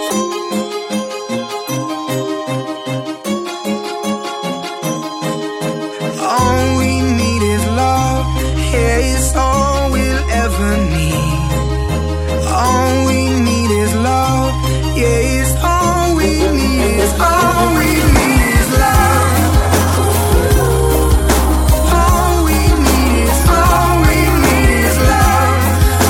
All we need is love, yeah, it's all we'll ever need. All we need is love, yeah, it's all we need is all we need is love. All we need is love.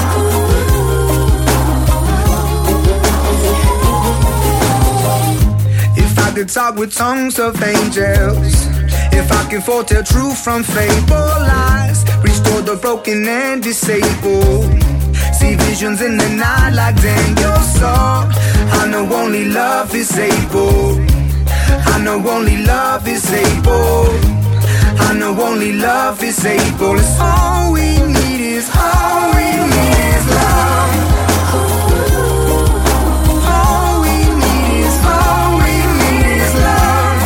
If I could talk with tongues of angels, if I can foretell truth from fable lies, restore the broken and disabled, see visions in the night like Daniel saw. I know only love is able. I know only love is able. I know only love is able. It's all we need is all we need is love. All we need is all we need is love.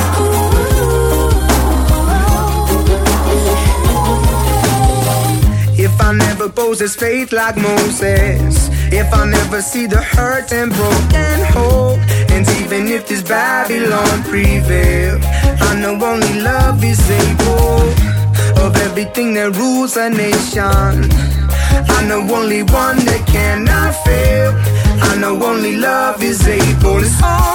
If I never possess faith like Moses, if I never see the hurt and broken hope, and even if this Babylon prevail, I know only love is able. Of everything that rules a nation, I know only one that cannot fail. I know only love is able. It's all